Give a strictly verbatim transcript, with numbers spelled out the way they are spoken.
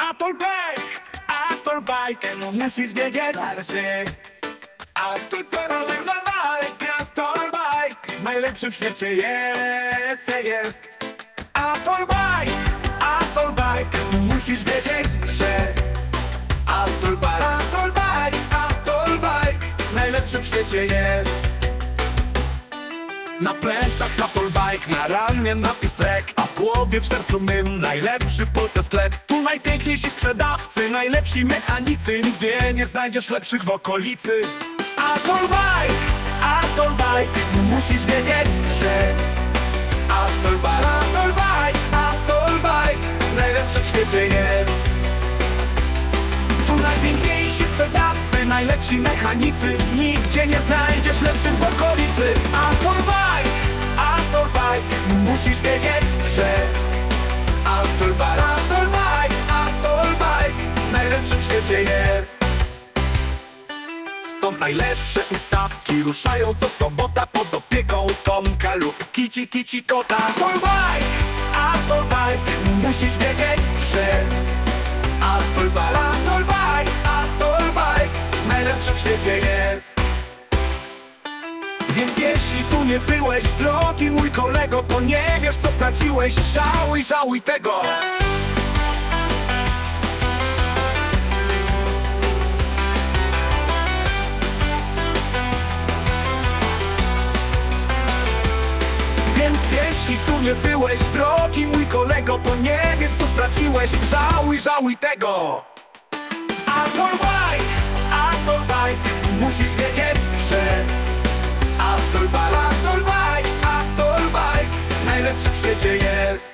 Atolbike, Atolbike, no musisz wiedzieć dalszy. Atolbike, Atolbike, najlepszy w świecie jest, jest. Atolbike, Atolbike, musisz wiedzieć, że Atolbike, Atolbike, Atolbike, najlepszy w świecie jest. Na plecach Atolbike, na ramię napis Trek, a w głowie, w sercu mym najlepszy w Polsce sklep. Tu najpiękniejsi sprzedawcy, najlepsi mechanicy, nigdzie nie znajdziesz lepszych w okolicy. Atolbike, Atolbike, musisz wiedzieć, że Atolbike, Atolbike, Atolbike, najlepszy w świecie jest. Tu najpiękniejsi sprzedawcy, najlepsi mechanicy, nigdzie nie znajdziesz lepszych w okolicy. Atolbike, Atolbike, musisz wiedzieć, że Atolbike, Atolbike, Atolbike, najlepszy w świecie jest. Stąd najlepsze ustawki ruszają co sobota pod opieką Tomka lub Kici Kici Kota. Atolbike, Atolbike, musisz wiedzieć, że Atolbike, Atolbike, Atolbike, najlepszy w świecie jest. Więc jeśli tu nie byłeś, drogi mój kolego, to nie wiesz co straciłeś. Żałuj, żałuj tego. Więc jeśli tu nie byłeś, drogi mój kolego, to nie wiesz co straciłeś. Żałuj, żałuj tego. Atolbike, Atolbike, musisz wiedzieć, że Atolbike, Atolbike, Atolbike, najlepszy w świecie jest.